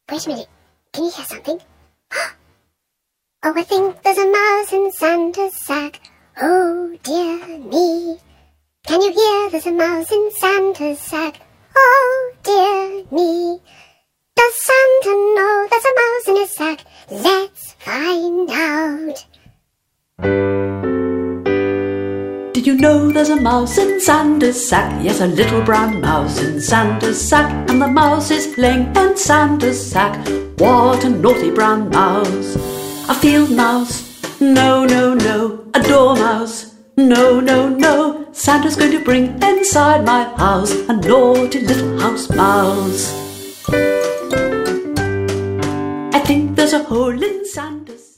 Wait a minute. Can you hear something? Oh, I think there's a mouse in Santa's sack. Oh, dear me. Can you hear there's a mouse in Santa's sack? Oh, dear me. Does Santa know there's a mouse in his sack? Let's find out. Did you know there's a mouse in Santa's sack? Yes, a little brown mouse in Santa's sack. And the mouse is playing in Santa's sack. What a naughty brown mouse. A field mouse, no, no, no. A dormouse, no, no, no. Santa's going to bring inside my house a naughty little house mouse. I think there's a hole in Santa's